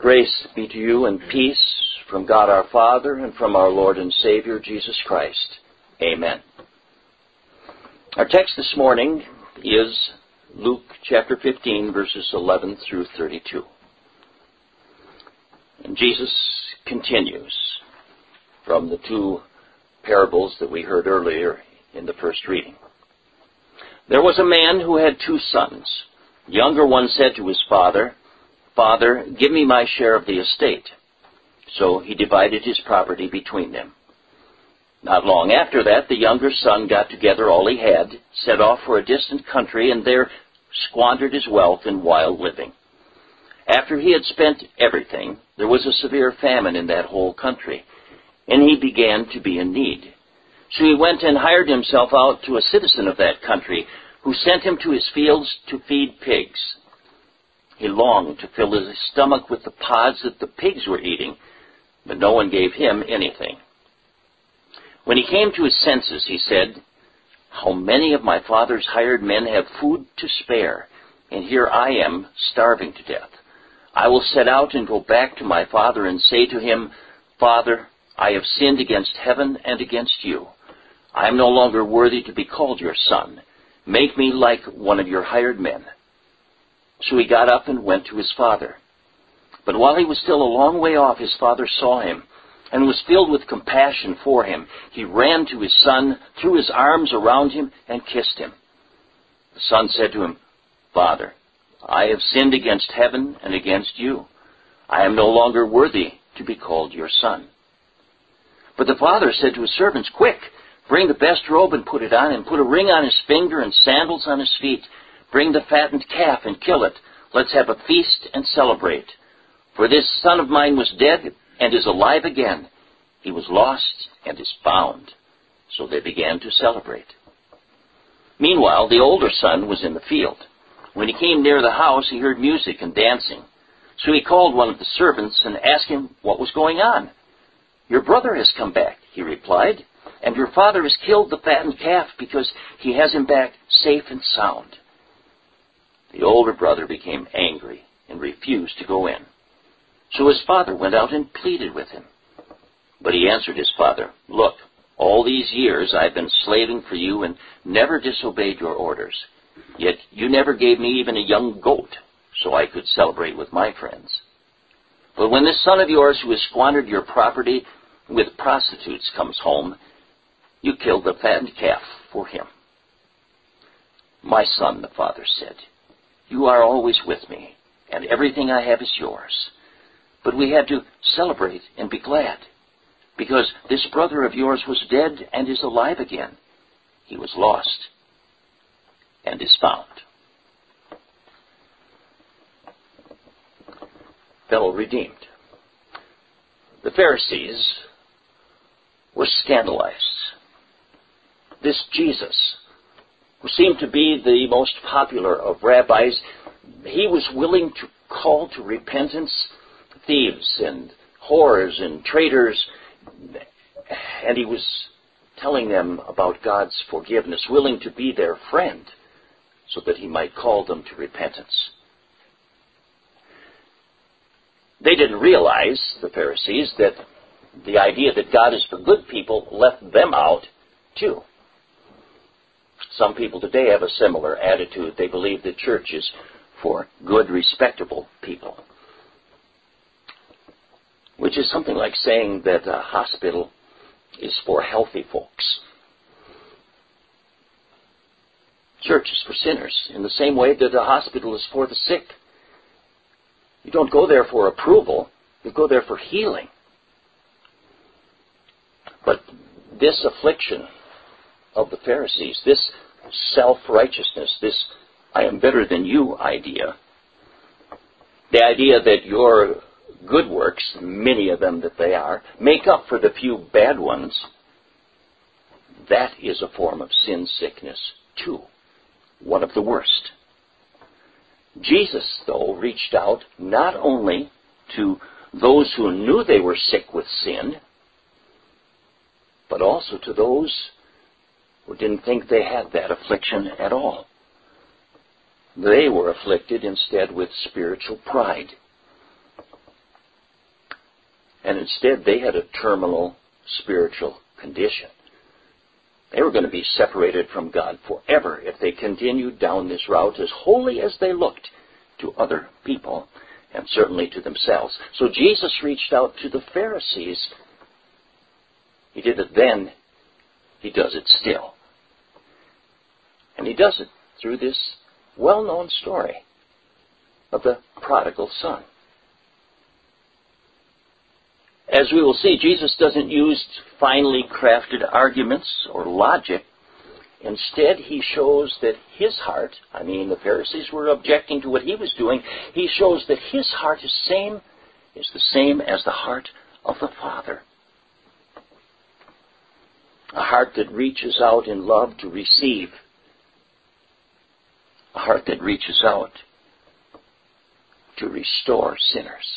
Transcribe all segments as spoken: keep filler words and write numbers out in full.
Grace be to you and peace from God our Father and from our Lord and Savior Jesus Christ. Amen. Our text this morning is Luke chapter fifteen, verses eleven through thirty-two. And Jesus continues from the two parables that we heard earlier in the first reading. There was a man who had two sons. The younger one said to his father, "Father, give me my share of the estate." So he divided his property between them. Not long after that, the younger son got together all he had, set off for a distant country, and there squandered his wealth in wild living. After he had spent everything, there was a severe famine in that whole country, and he began to be in need. So he went and hired himself out to a citizen of that country, who sent him to his fields to feed pigs. He longed to fill his stomach with the pods that the pigs were eating, but no one gave him anything. When he came to his senses, he said, "How many of my father's hired men have food to spare, and here I am starving to death. I will set out and go back to my father and say to him, 'Father, I have sinned against heaven and against you. I am no longer worthy to be called your son. Make me like one of your hired men.' So he got up and went to his father. But while he was still a long way off, his father saw him and was filled with compassion for him. He ran to his son, threw his arms around him, and kissed him. The son said to him, 'Father, I have sinned against heaven and against you. I am no longer worthy to be called your son.' But the father said to his servants, 'Quick, bring the best robe and put it on him. Put a ring on his finger and sandals on his feet. Bring the fattened calf and kill it. Let's have a feast and celebrate. For this son of mine was dead and is alive again. He was lost and is found.' So they began to celebrate. Meanwhile, the older son was in the field. When he came near the house, he heard music and dancing. So he called one of the servants and asked him what was going on. 'Your brother has come back,' he replied, 'and your father has killed the fattened calf because he has him back safe and sound.' The older brother became angry and refused to go in. So his father went out and pleaded with him. But he answered his father, 'Look, all these years I have been slaving for you and never disobeyed your orders. Yet you never gave me even a young goat so I could celebrate with my friends. But when this son of yours who has squandered your property with prostitutes comes home, you killed the fattened calf for him.' 'My son,' the father said, 'you are always with me, and everything I have is yours. But we had to celebrate and be glad, because this brother of yours was dead and is alive again. He was lost and is found.'" Fellow redeemed, the Pharisees were scandalized. This Jesus, who seemed to be the most popular of rabbis, he was willing to call to repentance thieves and whores and traitors, and he was telling them about God's forgiveness, willing to be their friend so that he might call them to repentance. They didn't realize, the Pharisees, that the idea that God is for good people left them out too. Some people today have a similar attitude. They believe the church is for good, respectable people, which is something like saying that a hospital is for healthy folks. Church is for sinners in the same way that a hospital is for the sick. You don't go there for approval. You go there for healing. But this affliction of the Pharisees, this self-righteousness, this "I am better than you" idea, the idea that your good works, many of them that they are, make up for the few bad ones, that is a form of sin sickness too, one of the worst. Jesus, though, reached out not only to those who knew they were sick with sin, but also to those who didn't think they had that affliction at all. They were afflicted instead with spiritual pride. And instead, they had a terminal spiritual condition. They were going to be separated from God forever if they continued down this route, as holy as they looked to other people, and certainly to themselves. So Jesus reached out to the Pharisees. He did it then. He does it still. And he does it through this well-known story of the prodigal son. As we will see, Jesus doesn't use finely crafted arguments or logic. Instead, he shows that his heart, I mean, the Pharisees were objecting to what he was doing, he shows that his heart is same, is the same as the heart of the Father. A heart that reaches out in love to receive. A heart that reaches out to restore sinners.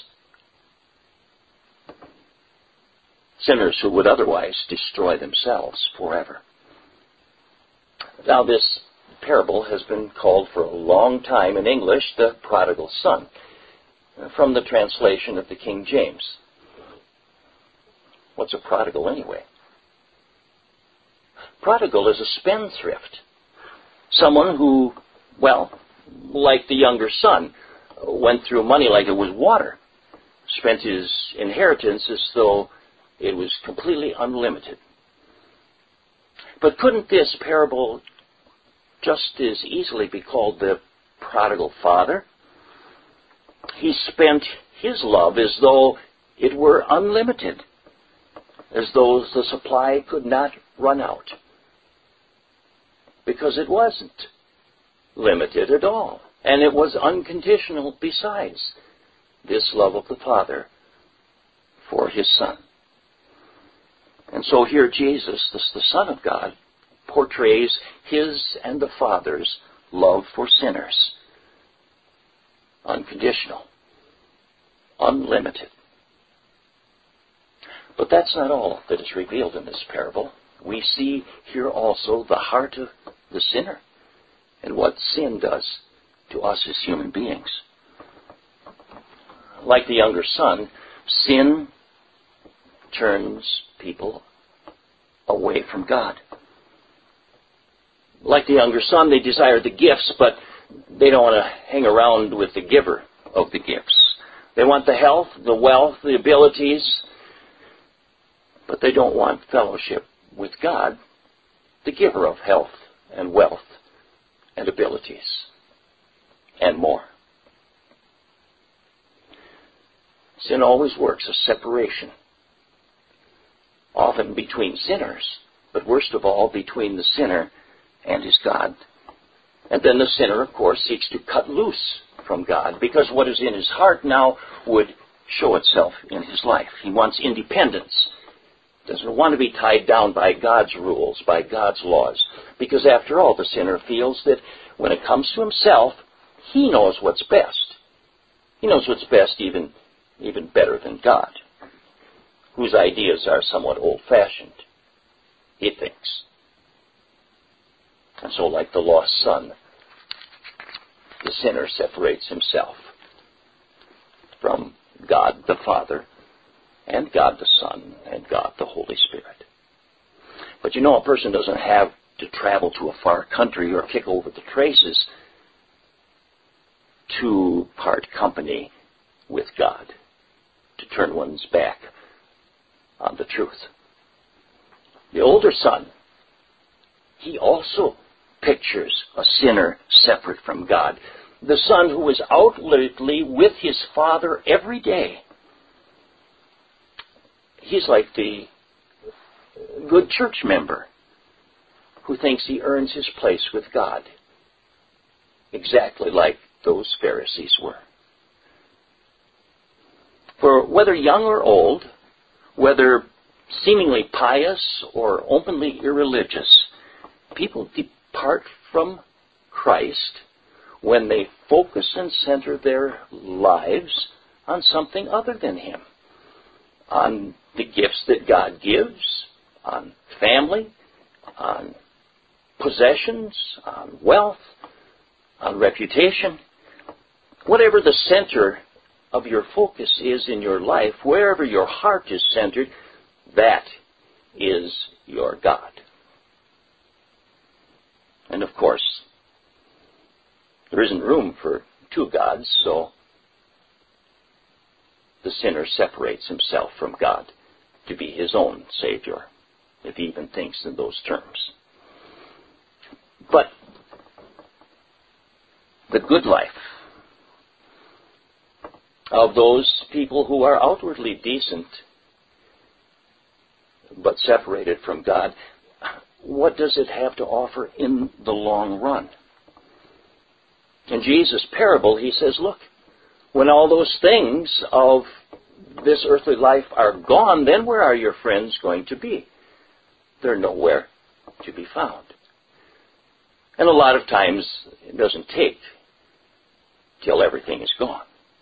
Sinners who would otherwise destroy themselves forever. Now, this parable has been called for a long time in English the prodigal son, from the translation of the King James. What's a prodigal anyway? Prodigal is a spendthrift. Someone who, well, like the younger son, went through money like it was water, spent his inheritance as though it was completely unlimited. But couldn't this parable just as easily be called the prodigal father? He spent his love as though it were unlimited, as though the supply could not run out, because it wasn't limited at all, and it was unconditional besides, this love of the Father for his Son. And so here Jesus, the, the Son of God, portrays his and the Father's love for sinners. Unconditional. Unlimited. But that's not all that is revealed in this parable. We see here also the heart of the sinner and what sin does to us as human beings. Like the younger son, sin turns people away from God. Like the younger son, they desire the gifts, but they don't want to hang around with the giver of the gifts. They want the health, the wealth, the abilities, but they don't want fellowship with God, the giver of health and wealth and abilities and more. Sin always works a separation, often between sinners, but worst of all between the sinner and his God. And then the sinner, of course, seeks to cut loose from God, because what is in his heart now would show itself in his life. He wants independence. Doesn't want to be tied down by God's rules, by God's laws, because after all, the sinner feels that when it comes to himself, he knows what's best. He knows what's best even, even better than God, whose ideas are somewhat old-fashioned, he thinks. And so, like the lost son, the sinner separates himself from God the Father and God the Son and God the Holy Spirit. But you know, a person doesn't have to travel to a far country or kick over the traces to part company with God, to turn one's back on the truth. The older son, he also pictures a sinner separate from God. The son who is outwardly with his father every day. He's like the good church member who thinks he earns his place with God, exactly like those Pharisees were. For whether young or old, whether seemingly pious or openly irreligious, people depart from Christ when they focus and center their lives on something other than Him, on the gifts that God gives, on family, on possessions, on wealth, on reputation. Whatever the center of your focus is in your life, wherever your heart is centered, that is your God. And of course, there isn't room for two gods, so the sinner separates himself from God to be his own Savior, if he even thinks in those terms. But the good life of those people who are outwardly decent but separated from God, what does it have to offer in the long run? In Jesus' parable, he says, look, when all those things of this earthly life are gone, then where are your friends going to be? They're nowhere to be found. And a lot of times, it doesn't take till everything is gone.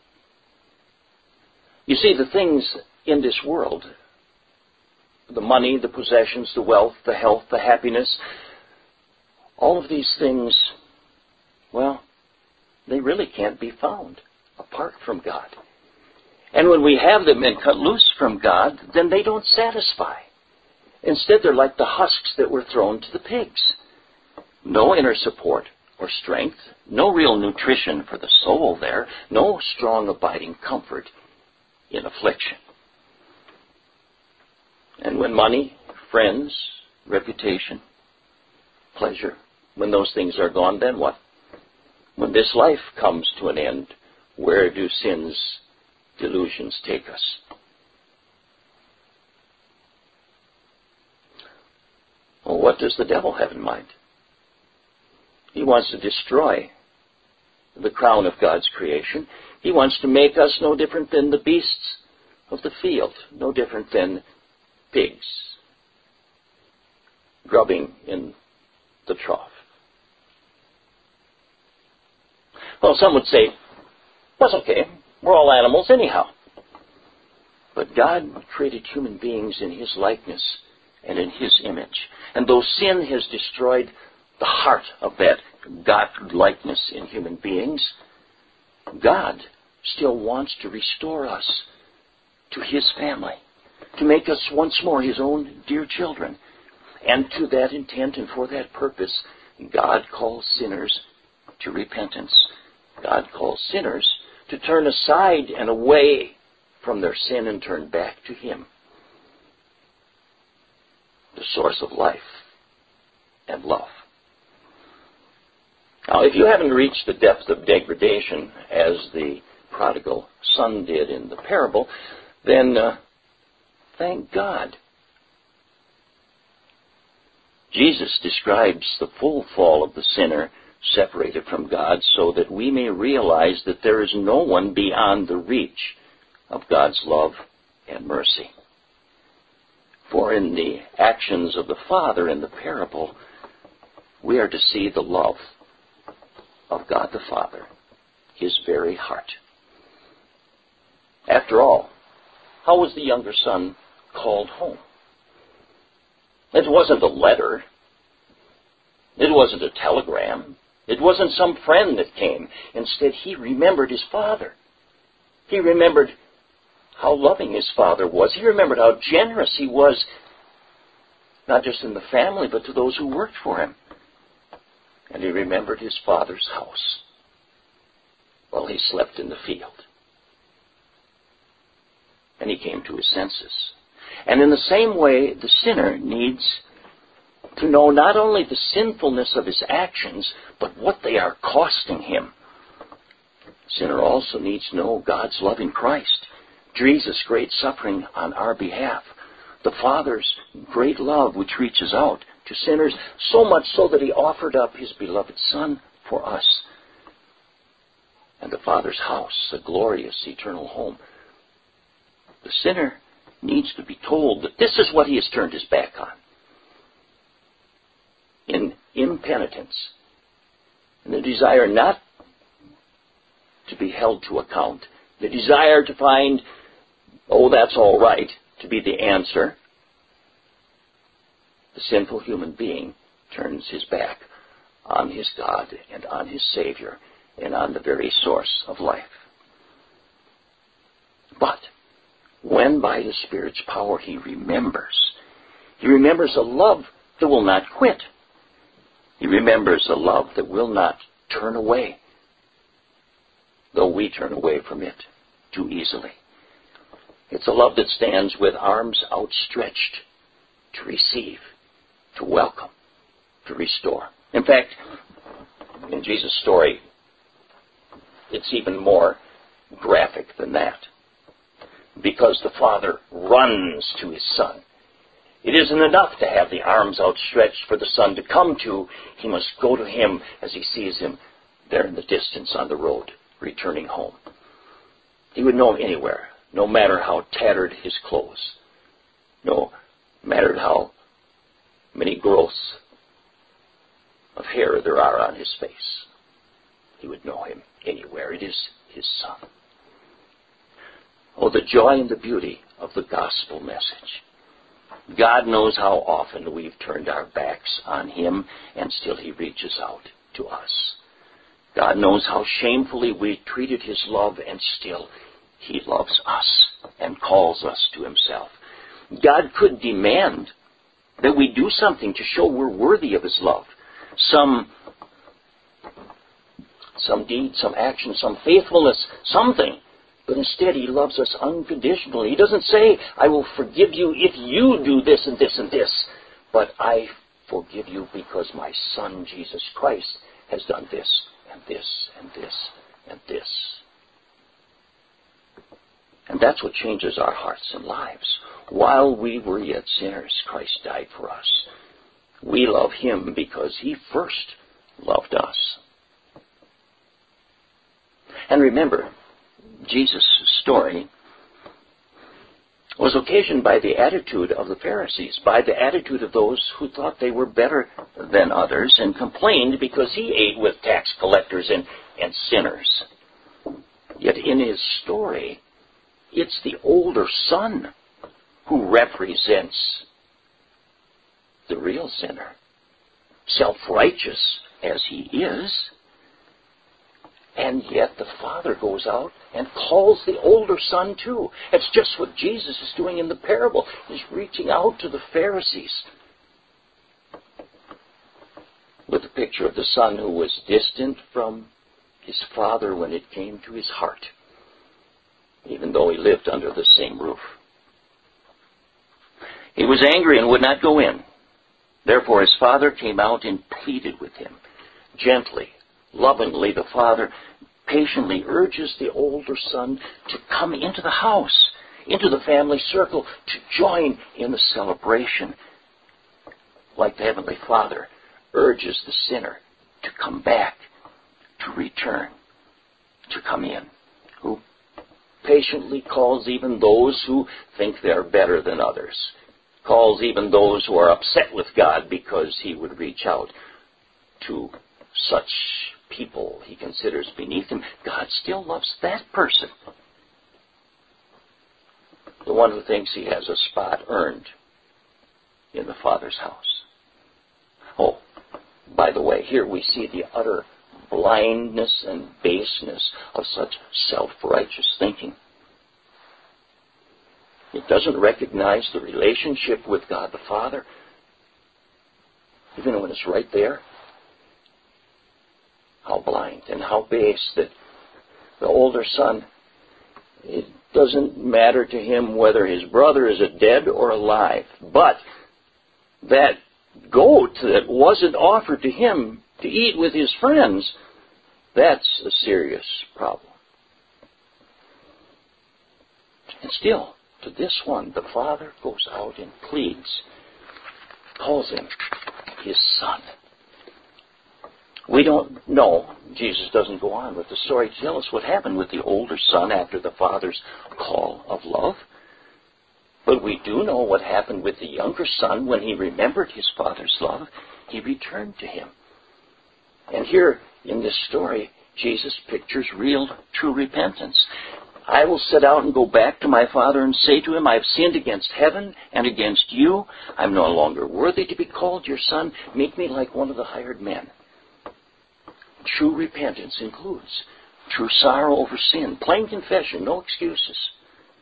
You see, the things in this world, the money, the possessions, the wealth, the health, the happiness, all of these things, well, they really can't be found apart from God. And when we have them and cut loose from God, then they don't satisfy. Instead, they're like the husks that were thrown to the pigs. No inner support or strength, no real nutrition for the soul there, no strong abiding comfort in affliction. And when money, friends, reputation, pleasure, when those things are gone, then what? When this life comes to an end, where do sin's delusions take us? Well, what does the devil have in mind? He wants to destroy the crown of God's creation. He wants to make us no different than the beasts of the field, no different than pigs grubbing in the trough. Well, some would say, that's okay. We're all animals anyhow. But God created human beings in His likeness and in His image. And though sin has destroyed the heart of that God-likeness in human beings, God still wants to restore us to His family, to make us once more His own dear children. And to that intent and for that purpose, God calls sinners to repentance. God calls sinners to turn aside and away from their sin and turn back to Him, the source of life and love. Now, if you haven't reached the depth of degradation as the prodigal son did in the parable, then uh, thank God. Jesus describes the full fall of the sinner separated from God so that we may realize that there is no one beyond the reach of God's love and mercy. For in the actions of the Father in the parable, we are to see the love of God the Father, His very heart. After all, how was the younger son called home? It wasn't a letter. It wasn't a telegram. It wasn't some friend that came. Instead, he remembered his father. He remembered how loving his father was. He remembered how generous he was, not just in the family, but to those who worked for him. And he remembered his father's house while he slept in the field. And he came to his senses. And in the same way, the sinner needs to know not only the sinfulness of his actions, but what they are costing him. The sinner also needs to know God's love in Christ, Jesus' great suffering on our behalf, the Father's great love which reaches out to sinners, so much so that He offered up His beloved Son for us, and the Father's house, a glorious eternal home. The sinner needs to be told that this is what he has turned his back on. In impenitence, and the desire not to be held to account, the desire to find, oh, that's all right, to be the answer, the sinful human being turns his back on his God and on his Savior and on the very source of life. But when by the Spirit's power he remembers, he remembers a love that will not quit. He remembers a love that will not turn away, though we turn away from it too easily. It's a love that stands with arms outstretched to receive, to welcome, to restore. In fact, in Jesus' story, it's even more graphic than that, because the Father runs to his Son. It isn't enough to have the arms outstretched for the Son to come to. He must go to him as he sees him there in the distance on the road, returning home. He would know him anywhere, no matter how tattered his clothes, no matter how many growths of hair there are on his face. He would know him anywhere. It is his Son. Oh, the joy and the beauty of the gospel message. God knows how often we've turned our backs on him, and still he reaches out to us. God knows how shamefully we treated his love, and still he loves us and calls us to himself. God could demand that we do something to show we're worthy of his love. Some, some deed, some action, some faithfulness, something. But instead, he loves us unconditionally. He doesn't say, I will forgive you if you do this and this and this. But I forgive you because my Son, Jesus Christ, has done this and this and this and this. And that's what changes our hearts and lives. While we were yet sinners, Christ died for us. We love him because he first loved us. And remember, Jesus' story was occasioned by the attitude of the Pharisees, by the attitude of those who thought they were better than others and complained because he ate with tax collectors and, and sinners. Yet in his story, it's the older son who represents the real sinner, self-righteous as he is. And yet the Father goes out and calls the older son too. It's just what Jesus is doing in the parable. He's reaching out to the Pharisees with a picture of the son who was distant from his father when it came to his heart, even though he lived under the same roof. He was angry and would not go in. Therefore his father came out and pleaded with him. Gently, lovingly, the father patiently urges the older son to come into the house, into the family circle, to join in the celebration. Like the Heavenly Father urges the sinner to come back, to return, to come in, who patiently calls even those who think they're better than others, calls even those who are upset with God because he would reach out to such people he considers beneath him. God still loves that person, the one who thinks he has a spot earned in the Father's house. Oh, by the way, here we see the utter blindness and baseness of such self-righteous thinking. It doesn't recognize the relationship with God the Father, even when it's right there. How blind and how base that the older son, it doesn't matter to him whether his brother is dead or alive. But that goat that wasn't offered to him to eat with his friends, that's a serious problem. And still, to this one, the father goes out and pleads, calls him his son. We don't know, Jesus doesn't go on with the story to tell us what happened with the older son after the father's call of love. But we do know what happened with the younger son when he remembered his father's love. He returned to him. And here in this story, Jesus pictures real, true repentance. I will set out and go back to my father and say to him, I have sinned against heaven and against you. I'm no longer worthy to be called your son. Make me like one of the hired men. True repentance includes true sorrow over sin, plain confession, no excuses,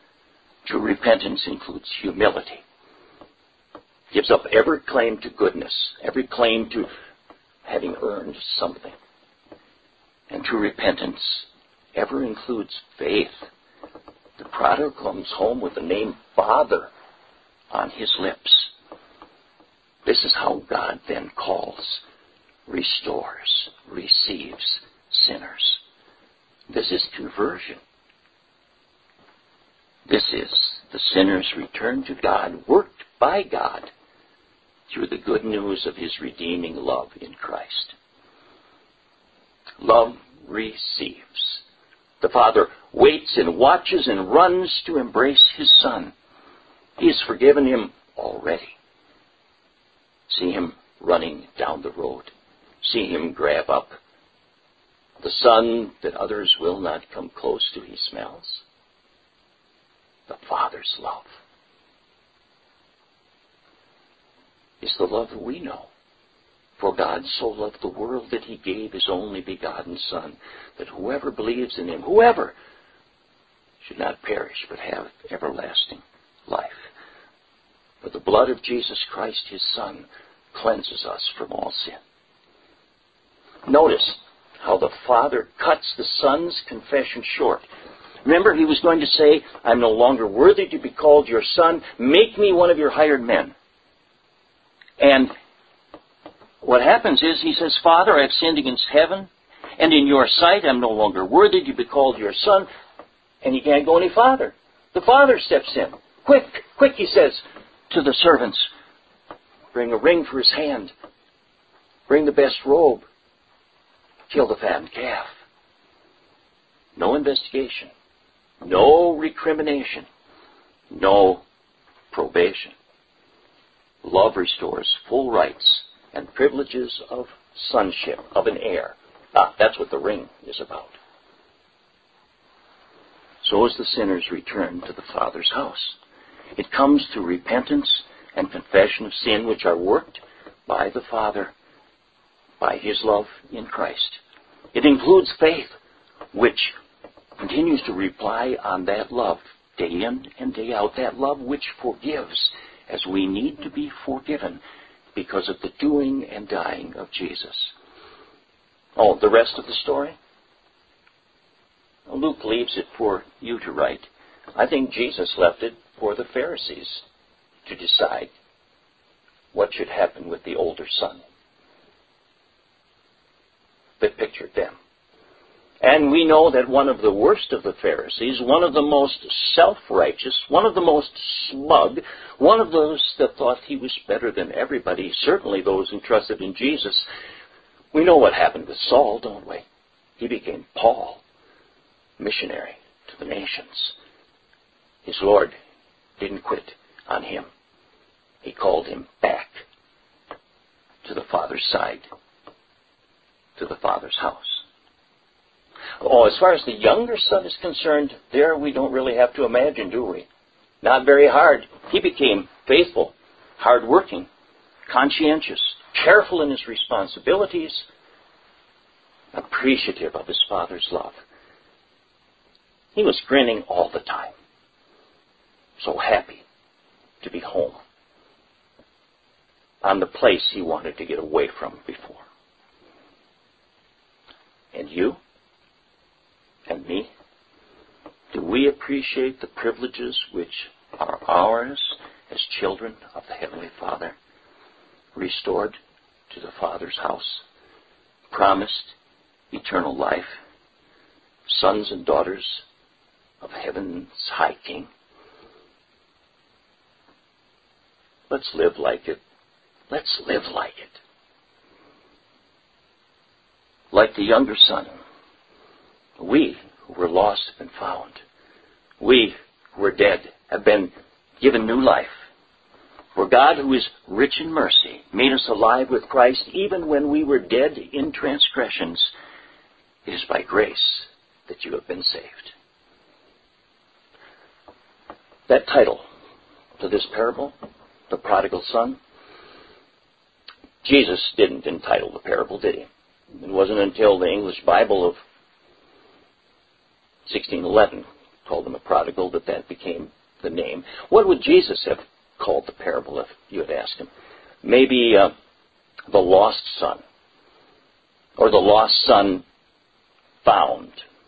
True repentance includes humility. Gives up every claim to goodness, every claim to having earned something. And true repentance ever includes faith. The prodigal comes home with the name Father on his lips. This is how God then calls, restores, receives sinners. This is conversion. This is the sinner's return to God, worked by God through the good news of his redeeming love in Christ. Love receives. The Father waits and watches and runs to embrace his Son. He has forgiven him already. See him running down the road. See him grab up the son that others will not come close to, he smells. The Father's love is the love that we know. For God so loved the world that he gave his only begotten Son, that whoever believes in him, whoever, should not perish but have everlasting life. For the blood of Jesus Christ, his Son, cleanses us from all sin. Notice how the Father cuts the Son's confession short. Remember, he was going to say, I'm no longer worthy to be called your son. Make me one of your hired men. And what happens is he says, Father, I've sinned against heaven, and in your sight I'm no longer worthy to be called your son. And he can't go any farther. The Father steps in. Quick, quick, he says to the servants, bring a ring for his hand. Bring the best robe. Kill the fattened calf. No investigation. No recrimination. No probation. Love restores full rights and privileges of sonship, of an heir. Ah, that's what the ring is about. So is the sinner's return to the Father's house. It comes through repentance and confession of sin, which are worked by the Father, by his love in Christ. It includes faith, which continues to rely on that love day in and day out, that love which forgives as we need to be forgiven because of the doing and dying of Jesus. Oh, the rest of the story? Luke leaves it for you to write. I think Jesus left it for the Pharisees to decide what should happen with the older son. But pictured them. And we know that one of the worst of the Pharisees, one of the most self-righteous, one of the most smug, one of those that thought he was better than everybody, certainly those who trusted in Jesus. We know what happened with Saul, don't we? He became Paul, missionary to the nations. His Lord didn't quit on him. He called him back to the Father's side, to the Father's house. Oh, as far as the younger son is concerned, there we don't really have to imagine, do we? Not very hard. He became faithful, hardworking, conscientious, careful in his responsibilities, appreciative of his Father's love. He was grinning all the time, so happy to be home on the place he wanted to get away from before. And you? And me? Do we appreciate the privileges which are ours as children of the Heavenly Father, restored to the Father's house, promised eternal life, sons and daughters of heaven's high King? Let's live like it. Let's live like it. Like the younger son, we who were lost have been found. We who were dead have been given new life. For God, who is rich in mercy, made us alive with Christ even when we were dead in transgressions. It is by grace that you have been saved. That title to this parable, The Prodigal Son, Jesus didn't entitle the parable, did he? It wasn't until the English Bible of sixteen eleven called him a prodigal that that became the name. What would Jesus have called the parable if you had asked him? Maybe uh, the lost son, or the lost son found,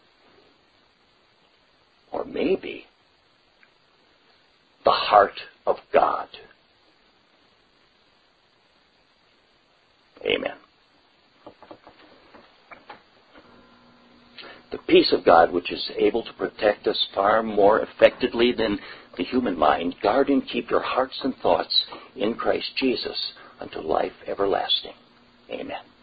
or maybe the heart of God. Amen. The peace of God, which is able to protect us far more effectively than the human mind, guard and keep your hearts and thoughts in Christ Jesus unto life everlasting. Amen.